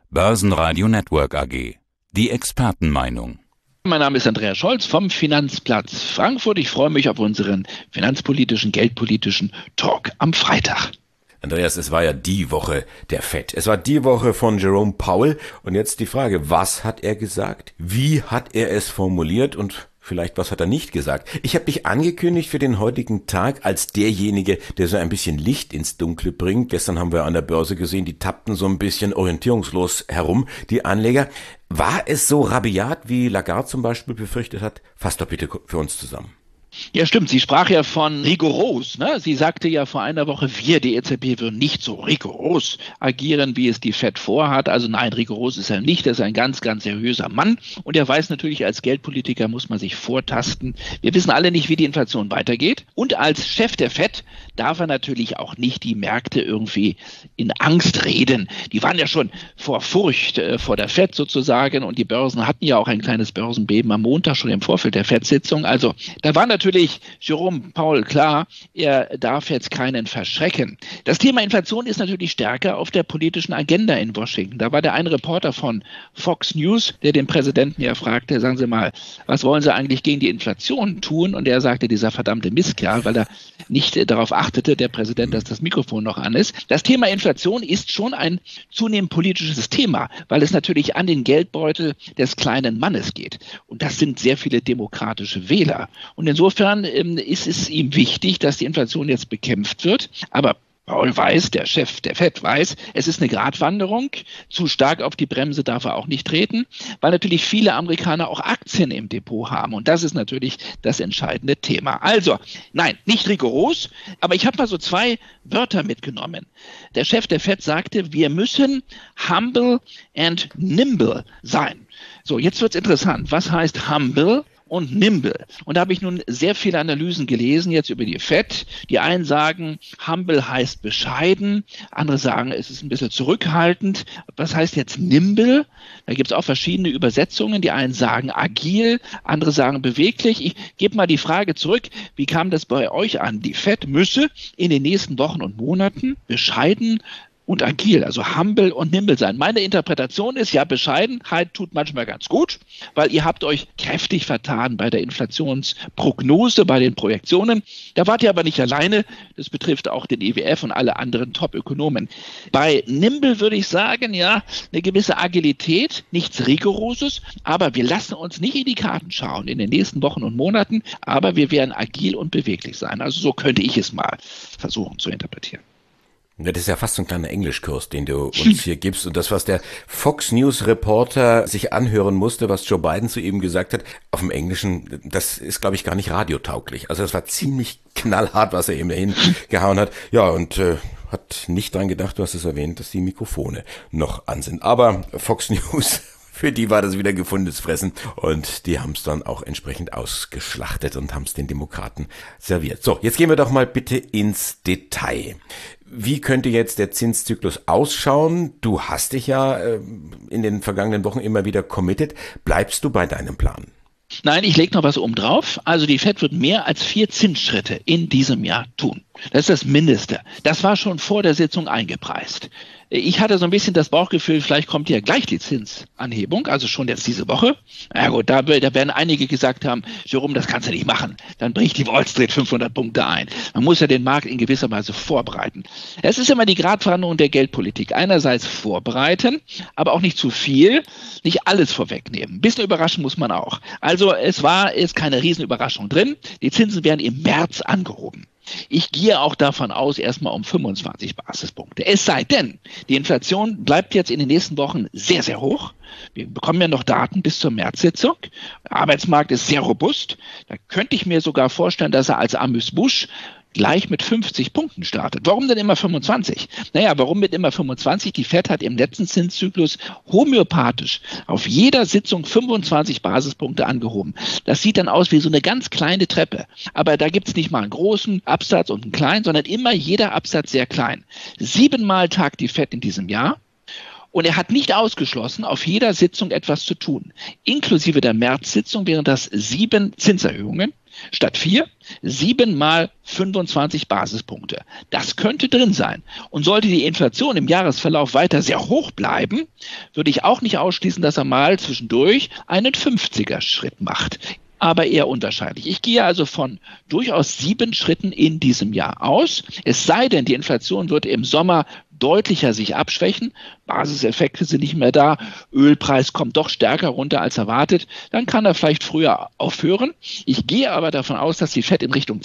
Börsenradio Network AG. Die Expertenmeinung. Mein Name ist Andreas Scholz vom Finanzplatz Frankfurt. Ich freue mich auf unseren finanzpolitischen, geldpolitischen Talk am Freitag. Andreas, es war ja die Woche der FED. Es war die Woche von Jerome Powell. Und jetzt die Frage, was hat er gesagt? Wie hat er es formuliert? Und vielleicht, was hat er nicht gesagt? Ich habe dich angekündigt für den heutigen Tag als derjenige, der so ein bisschen Licht ins Dunkle bringt. Gestern haben wir an der Börse gesehen, die tappten so ein bisschen orientierungslos herum, die Anleger. War es so rabiat, wie Lagarde zum Beispiel befürchtet hat? Fass doch bitte für uns zusammen. Ja, stimmt. Sie sprach ja von rigoros, ne? Sie sagte ja vor einer Woche, die EZB, würden nicht so rigoros agieren, wie es die FED vorhat. Also nein, rigoros ist er nicht. Er ist ein ganz, ganz seriöser Mann. Und er weiß natürlich, als Geldpolitiker muss man sich vortasten. Wir wissen alle nicht, wie die Inflation weitergeht. Und als Chef der FED darf er natürlich auch nicht die Märkte irgendwie in Angst reden. Die waren ja schon vor Furcht vor der FED sozusagen. Und die Börsen hatten ja auch ein kleines Börsenbeben am Montag schon im Vorfeld der FED-Sitzung. Also da war natürlich Jerome Powell klar, er darf jetzt keinen verschrecken. Das Thema Inflation ist natürlich stärker auf der politischen Agenda in Washington. Da war der eine Reporter von Fox News, der den Präsidenten ja fragte, sagen Sie mal, was wollen Sie eigentlich gegen die Inflation tun? Und er sagte, dieser verdammte Mistkerl, weil er nicht darauf achtete, der Präsident, dass das Mikrofon noch an ist. Das Thema Inflation ist schon ein zunehmend politisches Thema, weil es natürlich an den Geldbeutel des kleinen Mannes geht. Und das sind sehr viele demokratische Wähler. Und insofern ist es ihm wichtig, dass die Inflation jetzt bekämpft wird. Aber Paul weiß, der Chef der FED weiß, es ist eine Gratwanderung. Zu stark auf die Bremse darf er auch nicht treten, weil natürlich viele Amerikaner auch Aktien im Depot haben. Und das ist natürlich das entscheidende Thema. Also, nein, nicht rigoros, aber ich habe mal so zwei Wörter mitgenommen. Der Chef der FED sagte, wir müssen humble and nimble sein. So, jetzt wird's interessant. Was heißt humble und nimble? Und da habe ich nun sehr viele Analysen gelesen jetzt über die FED. Die einen sagen, humble heißt bescheiden, andere sagen, es ist ein bisschen zurückhaltend. Was heißt jetzt nimble? Da gibt es auch verschiedene Übersetzungen. Die einen sagen agil, andere sagen beweglich. Ich gebe mal die Frage zurück, wie kam das bei euch an? Die FED müsse in den nächsten Wochen und Monaten bescheiden und agil, also humble und nimble sein. Meine Interpretation ist, ja, Bescheidenheit tut manchmal ganz gut, weil ihr habt euch kräftig vertan bei der Inflationsprognose, bei den Projektionen. Da wart ihr aber nicht alleine. Das betrifft auch den IWF und alle anderen Top-Ökonomen. Bei nimble würde ich sagen, ja, eine gewisse Agilität, nichts Rigoroses, aber wir lassen uns nicht in die Karten schauen in den nächsten Wochen und Monaten, aber wir werden agil und beweglich sein. Also so könnte ich es mal versuchen zu interpretieren. Das ist ja fast so ein kleiner Englischkurs, den du uns hier gibst. Und das, was der Fox News Reporter sich anhören musste, was Joe Biden zu ihm gesagt hat, auf dem Englischen, das ist, glaube ich, gar nicht radiotauglich. Also das war ziemlich knallhart, was er eben dahin gehauen hat. Ja, und hat nicht dran gedacht, du hast es erwähnt, dass die Mikrofone noch an sind. Aber Fox News, für die war das wieder gefundenes Fressen und die haben es dann auch entsprechend ausgeschlachtet und haben es den Demokraten serviert. So, jetzt gehen wir doch mal bitte ins Detail. Wie könnte jetzt der Zinszyklus ausschauen? Du hast dich ja in den vergangenen Wochen immer wieder committed. Bleibst du bei deinem Plan? Nein, ich lege noch was oben drauf. Also die FED wird mehr als 4 Zinsschritte in diesem Jahr tun. Das ist das Mindeste. Das war schon vor der Sitzung eingepreist. Ich hatte so ein bisschen das Bauchgefühl, vielleicht kommt ja gleich die Zinsanhebung, also schon jetzt diese Woche. Na gut, da werden einige gesagt haben, Jerome, das kannst du nicht machen. Dann bricht die Wall Street 500 Punkte ein. Man muss ja den Markt in gewisser Weise vorbereiten. Es ist immer die Gratwanderung der Geldpolitik. Einerseits vorbereiten, aber auch nicht zu viel, nicht alles vorwegnehmen. Ein bisschen überraschen muss man auch. Also es ist keine Riesenüberraschung drin. Die Zinsen werden im März angehoben. Ich gehe auch davon aus, erstmal um 25 Basispunkte. Es sei denn, die Inflation bleibt jetzt in den nächsten Wochen sehr, sehr hoch. Wir bekommen ja noch Daten bis zur Märzsitzung. Der Arbeitsmarkt ist sehr robust. Da könnte ich mir sogar vorstellen, dass er als Amüs-Busch gleich mit 50 Punkten startet. Warum denn immer 25? Naja, warum mit immer 25? Die FED hat im letzten Zinszyklus homöopathisch auf jeder Sitzung 25 Basispunkte angehoben. Das sieht dann aus wie so eine ganz kleine Treppe. Aber da gibt es nicht mal einen großen Absatz und einen kleinen, sondern immer jeder Absatz sehr klein. 7-mal tagt die FED in diesem Jahr. Und er hat nicht ausgeschlossen, auf jeder Sitzung etwas zu tun. Inklusive der Märzsitzung wären das 7 Zinserhöhungen. Statt 4, 7 mal 25 Basispunkte. Das könnte drin sein. Und sollte die Inflation im Jahresverlauf weiter sehr hoch bleiben, würde ich auch nicht ausschließen, dass er mal zwischendurch einen 50er-Schritt macht. Aber eher unwahrscheinlich. Ich gehe also von durchaus 7 Schritten in diesem Jahr aus. Es sei denn, die Inflation wird im Sommer deutlicher sich abschwächen. Basiseffekte sind nicht mehr da. Ölpreis kommt doch stärker runter als erwartet. Dann kann er vielleicht früher aufhören. Ich gehe aber davon aus, dass die FED in Richtung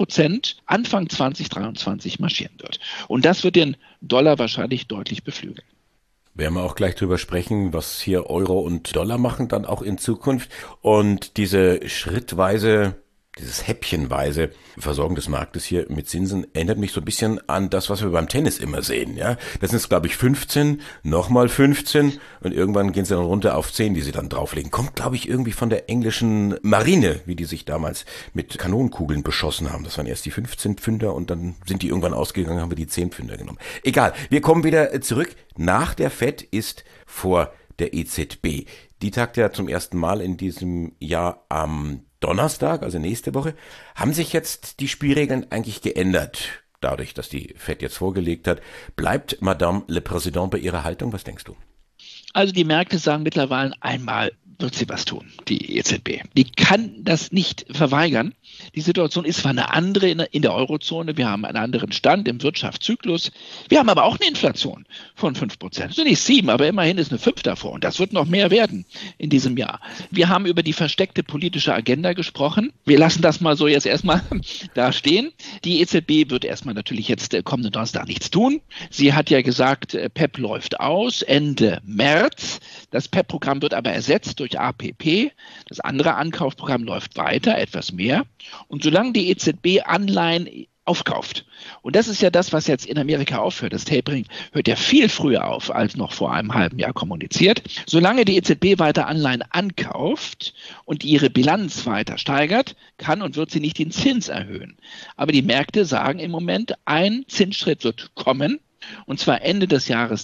2% Anfang 2023 marschieren wird. Und das wird den Dollar wahrscheinlich deutlich beflügeln. Werden wir auch gleich drüber sprechen, was hier Euro und Dollar machen dann auch in Zukunft. Und diese schrittweise, dieses häppchenweise Versorgen des Marktes hier mit Zinsen erinnert mich so ein bisschen an das, was wir beim Tennis immer sehen. Ja, das sind, glaube ich, 15, nochmal 15 und irgendwann gehen sie dann runter auf 10, die sie dann drauflegen. Kommt, glaube ich, irgendwie von der englischen Marine, wie die sich damals mit Kanonenkugeln beschossen haben. Das waren erst die 15 Pfünder und dann sind die irgendwann ausgegangen, haben wir die 10 Pfünder genommen. Egal, wir kommen wieder zurück. Nach der FED ist vor der EZB. Die tagt ja zum ersten Mal in diesem Jahr am Donnerstag, also nächste Woche. Haben sich jetzt die Spielregeln eigentlich geändert, dadurch, dass die FED jetzt vorgelegt hat? Bleibt Madame le Président bei ihrer Haltung? Was denkst du? Also die Märkte sagen mittlerweile einmal, wird sie was tun, die EZB. Die kann das nicht verweigern. Die Situation ist zwar eine andere in der Eurozone. Wir haben einen anderen Stand im Wirtschaftszyklus. Wir haben aber auch eine Inflation von 5%. Das sind nicht 7, aber immerhin ist eine 5 davor. Und das wird noch mehr werden in diesem Jahr. Wir haben über die versteckte politische Agenda gesprochen. Wir lassen das mal so jetzt erstmal da stehen. Die EZB wird erstmal natürlich jetzt kommenden Donnerstag nichts tun. Sie hat ja gesagt, PEP läuft aus Ende März. Das PEP-Programm wird aber ersetzt durch APP. Das andere Ankaufprogramm läuft weiter, etwas mehr. Und solange die EZB Anleihen aufkauft, und das ist ja das, was jetzt in Amerika aufhört, das Tapering hört ja viel früher auf, als noch vor einem halben Jahr kommuniziert, solange die EZB weiter Anleihen ankauft und ihre Bilanz weiter steigert, kann und wird sie nicht den Zins erhöhen. Aber die Märkte sagen im Moment, ein Zinsschritt wird kommen, und zwar Ende des Jahres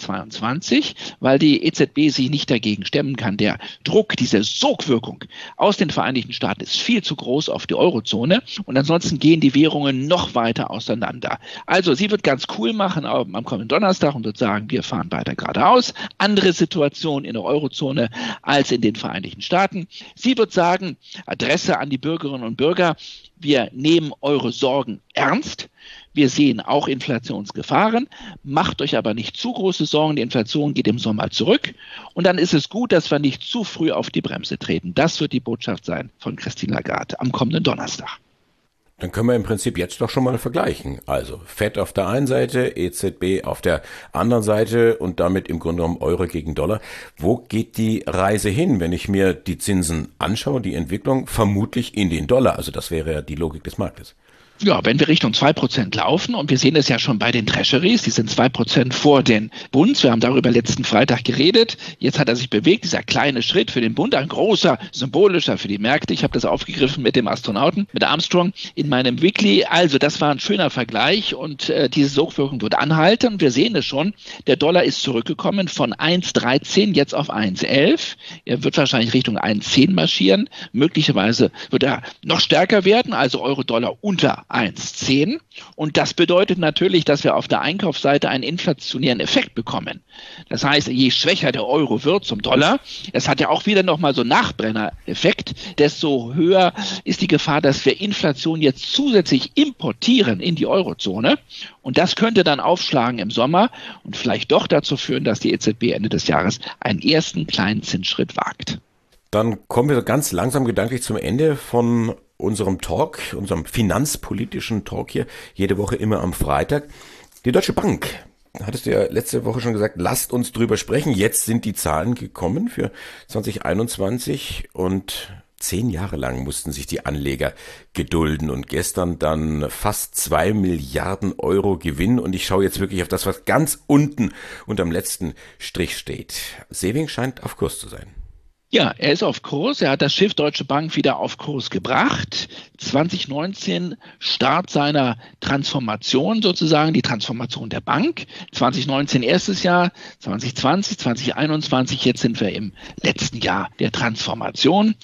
2022, weil die EZB sich nicht dagegen stemmen kann. Der Druck, diese Sogwirkung aus den Vereinigten Staaten ist viel zu groß auf die Eurozone und ansonsten gehen die Währungen noch weiter auseinander. Also sie wird ganz cool machen am kommenden Donnerstag und wird sagen, wir fahren weiter geradeaus. Andere Situation in der Eurozone als in den Vereinigten Staaten. Sie wird sagen, Adresse an die Bürgerinnen und Bürger, wir nehmen eure Sorgen ernst. Wir sehen auch Inflationsgefahren, macht euch aber nicht zu große Sorgen, die Inflation geht im Sommer zurück und dann ist es gut, dass wir nicht zu früh auf die Bremse treten. Das wird die Botschaft sein von Christine Lagarde am kommenden Donnerstag. Dann können wir im Prinzip jetzt doch schon mal vergleichen. Also FED auf der einen Seite, EZB auf der anderen Seite und damit im Grunde genommen Euro gegen Dollar. Wo geht die Reise hin, wenn ich mir die Zinsen anschaue, die Entwicklung? Vermutlich in den Dollar. Also das wäre ja die Logik des Marktes. Ja, wenn wir Richtung 2% laufen und wir sehen es ja schon bei den Treasuries, die sind 2% vor den Bunds. Wir haben darüber letzten Freitag geredet. Jetzt hat er sich bewegt, dieser kleine Schritt für den Bund, ein großer, symbolischer für die Märkte. Ich habe das aufgegriffen mit dem Astronauten, mit Armstrong in meinem Weekly. Also das war ein schöner Vergleich und diese Sogwirkung wird anhalten. Wir sehen es schon, der Dollar ist zurückgekommen von 1,13 jetzt auf 1,11. Er wird wahrscheinlich Richtung 1,10 marschieren. Möglicherweise wird er noch stärker werden, also Euro-Dollar unter 1,10 und das bedeutet natürlich, dass wir auf der Einkaufsseite einen inflationären Effekt bekommen. Das heißt, je schwächer der Euro wird zum Dollar, es hat ja auch wieder nochmal so einen Nachbrenner-Effekt, desto höher ist die Gefahr, dass wir Inflation jetzt zusätzlich importieren in die Eurozone und das könnte dann aufschlagen im Sommer und vielleicht doch dazu führen, dass die EZB Ende des Jahres einen ersten kleinen Zinsschritt wagt. Dann kommen wir ganz langsam gedanklich zum Ende von unserem Talk, unserem finanzpolitischen Talk hier, jede Woche immer am Freitag. Die Deutsche Bank, hattest du ja letzte Woche schon gesagt, lasst uns drüber sprechen. Jetzt sind die Zahlen gekommen für 2021 und 10 Jahre lang mussten sich die Anleger gedulden und gestern dann fast 2 Milliarden Euro Gewinn und ich schaue jetzt wirklich auf das, was ganz unten unterm letzten Strich steht. Sewing scheint auf Kurs zu sein. Ja, er ist auf Kurs. Er hat das Schiff Deutsche Bank wieder auf Kurs gebracht. 2019 Start seiner Transformation sozusagen, die Transformation der Bank. 2019 erstes Jahr, 2020, 2021, jetzt sind wir im letzten Jahr der Transformation,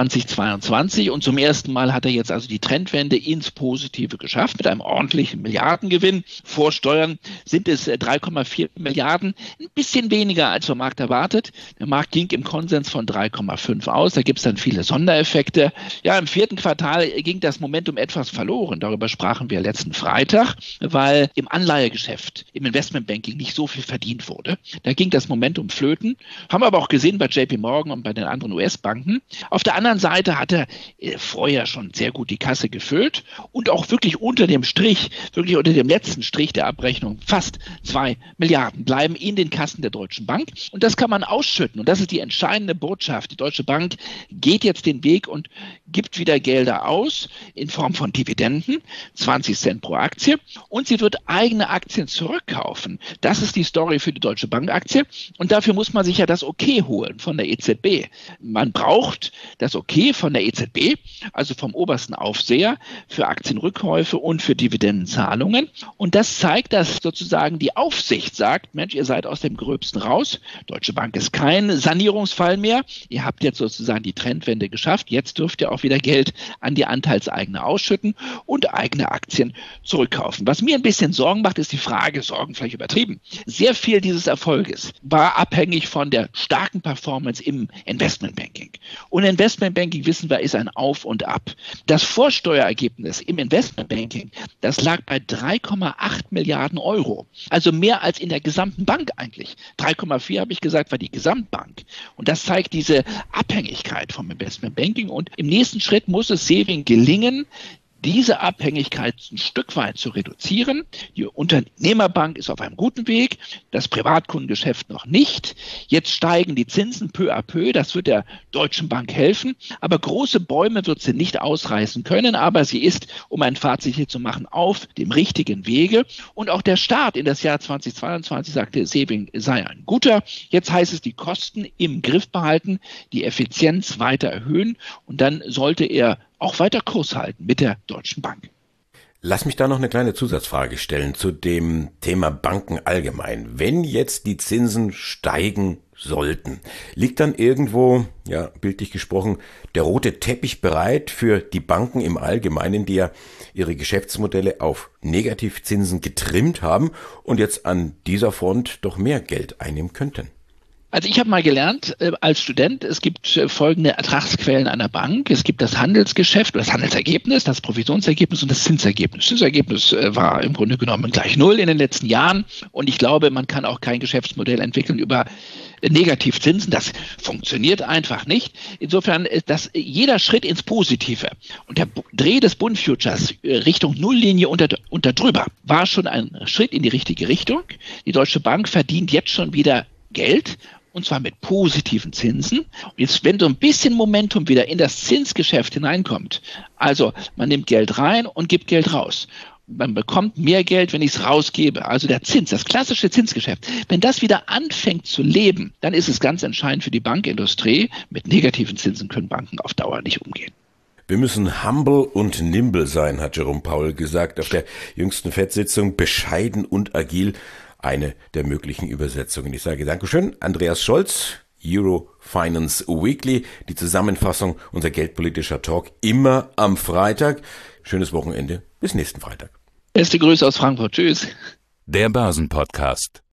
2022. Und zum ersten Mal hat er jetzt also die Trendwende ins Positive geschafft mit einem ordentlichen Milliardengewinn. Vor Steuern sind es 3,4 Milliarden, ein bisschen weniger als vom Markt erwartet. Der Markt ging im Konsens von 3,5 aus. Da gibt es dann viele Sondereffekte. Ja, im vierten Quartal ging das Momentum etwas verloren. Darüber sprachen wir letzten Freitag, weil im Anleihegeschäft, im Investmentbanking nicht so viel verdient wurde. Da ging das Momentum flöten. Haben wir aber auch gesehen bei JP Morgan und bei den anderen US-Banken. Auf der anderen Seite hat er vorher schon sehr gut die Kasse gefüllt und auch wirklich unter dem Strich, wirklich unter dem letzten Strich der Abrechnung, fast 2 Milliarden bleiben in den Kassen der Deutschen Bank. Und das kann man ausschütten. Und das ist die entscheidende Botschaft. Die Deutsche Bank geht jetzt den Weg und gibt wieder Gelder aus in Form von Dividenden, 20 Cent pro Aktie. Und sie wird eigene Aktien zurückkaufen. Das ist die Story für die Deutsche Bank-Aktie. Und dafür muss man sich ja das Okay holen von der EZB. Man braucht das Okay von der EZB, also vom obersten Aufseher, für Aktienrückkäufe und für Dividendenzahlungen. Und das zeigt, dass sozusagen die Aufsicht sagt, Mensch, ihr seid aus dem Gröbsten raus. Deutsche Bank ist kein Sanierungsfall mehr. Ihr habt jetzt sozusagen die Trendwende geschafft. Jetzt dürft ihr auch wieder Geld an die Anteilseigner ausschütten und eigene Aktien zurückkaufen. Was mir ein bisschen Sorgen macht, ist die Frage, Sorgen vielleicht übertrieben. Sehr viel dieses Erfolges war abhängig von der starken Performance im Investmentbanking. Und Investmentbanking, wissen wir, ist ein Auf und Ab. Das Vorsteuerergebnis im Investmentbanking, das lag bei 3,8 Milliarden Euro. Also mehr als in der gesamten Bank eigentlich. 3,4 habe ich gesagt, war die Gesamtbank. Und das zeigt diese Abhängigkeit vom Investmentbanking. Und im nächsten Schritt muss es Sewing gelingen, diese Abhängigkeit ein Stück weit zu reduzieren. Die Unternehmerbank ist auf einem guten Weg, das Privatkundengeschäft noch nicht. Jetzt steigen die Zinsen peu à peu, das wird der Deutschen Bank helfen. Aber große Bäume wird sie nicht ausreißen können, aber sie ist, um ein Fazit hier zu machen, auf dem richtigen Wege. Und auch der Start in das Jahr 2022, sagte Sewing, sei ein guter. Jetzt heißt es, die Kosten im Griff behalten, die Effizienz weiter erhöhen und dann sollte er auch weiter Kurs halten mit der Deutschen Bank. Lass mich da noch eine kleine Zusatzfrage stellen zu dem Thema Banken allgemein. Wenn jetzt die Zinsen steigen sollten, liegt dann irgendwo, ja, bildlich gesprochen, der rote Teppich bereit für die Banken im Allgemeinen, die ja ihre Geschäftsmodelle auf Negativzinsen getrimmt haben und jetzt an dieser Front doch mehr Geld einnehmen könnten? Also ich habe mal gelernt als Student, es gibt folgende Ertragsquellen einer Bank. Es gibt das Handelsgeschäft, das Handelsergebnis, das Provisionsergebnis und das Zinsergebnis. Das Zinsergebnis war im Grunde genommen gleich null in den letzten Jahren. Und ich glaube, man kann auch kein Geschäftsmodell entwickeln über Negativzinsen. Das funktioniert einfach nicht. Insofern ist das jeder Schritt ins Positive. Und der Dreh des Bund-Futures Richtung Nulllinie unter drüber war schon ein Schritt in die richtige Richtung. Die Deutsche Bank verdient jetzt schon wieder Geld. Und zwar mit positiven Zinsen. Und jetzt, wenn so ein bisschen Momentum wieder in das Zinsgeschäft hineinkommt, also man nimmt Geld rein und gibt Geld raus. Man bekommt mehr Geld, wenn ich es rausgebe. Also der Zins, das klassische Zinsgeschäft. Wenn das wieder anfängt zu leben, dann ist es ganz entscheidend für die Bankindustrie. Mit negativen Zinsen können Banken auf Dauer nicht umgehen. Wir müssen humble und nimble sein, hat Jerome Powell gesagt auf der jüngsten FED-Sitzung. Bescheiden und agil. Eine der möglichen Übersetzungen. Ich sage Dankeschön, Andreas Scholz, Euro Finance Weekly, die Zusammenfassung, unser geldpolitischer Talk, immer am Freitag. Schönes Wochenende, bis nächsten Freitag. Beste Grüße aus Frankfurt, tschüss. Der Börsenpodcast.